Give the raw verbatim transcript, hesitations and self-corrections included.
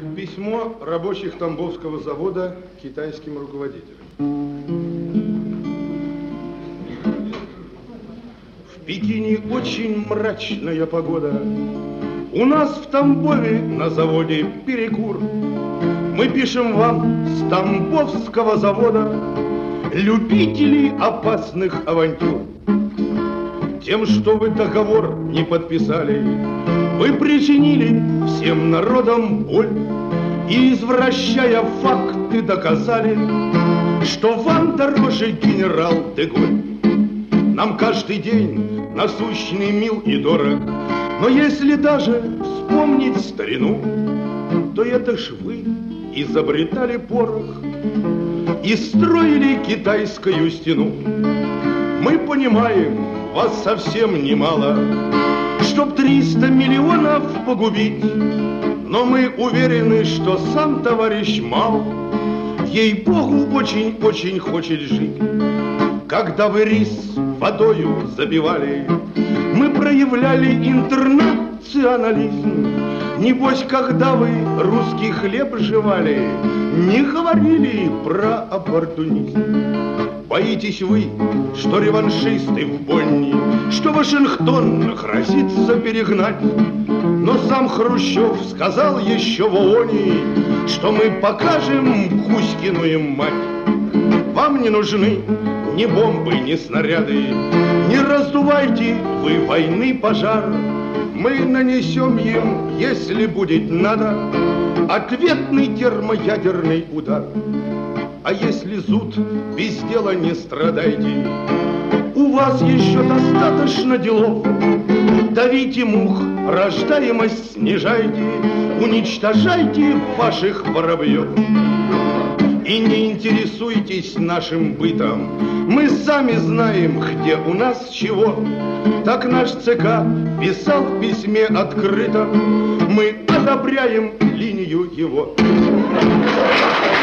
Письмо рабочих Тамбовского завода китайским руководителям. В Пекине очень мрачная погода. У нас в Тамбове на заводе перекур. Мы пишем вам с Тамбовского завода, любители опасных авантюр. Тем, что вы договор не подписали, вы причинили всем народам боль. И, извращая факты, доказали, что вам дороже генерал де-Голь. Нам каждый день насущный мил и дорог, но если даже вспомнить старину, то это ж вы изобретали порох и строили китайскую стену. Мы понимаем, вас совсем немало, чтоб триста миллионов погубить, но мы уверены, что сам товарищ Мао, ей-богу, очень-очень хочет жить. Когда вы рис водою забивали, мы проявляли интернационализм. Небось, когда вы русский хлеб жевали, не говорили про оппортунизм. Боитесь вы, что реваншисты в Бонне, что Вашингтон грозится перегнать? Но сам Хрущев сказал еще в ООНе, что мы покажем Кузькину им мать. Вам не нужны ни бомбы, ни снаряды, не раздувайте вы войны пожар. Мы нанесем им, если будет надо, ответный термоядерный удар. А если зуд, без дела не страдайте, у вас еще достаточно делов. Давите мух, рождаемость снижайте, уничтожайте ваших воробьев. И не интересуйтесь нашим бытом, мы сами знаем, где у нас чего. Так наш ЦК писал в письме открыто, мы одобряем линию его.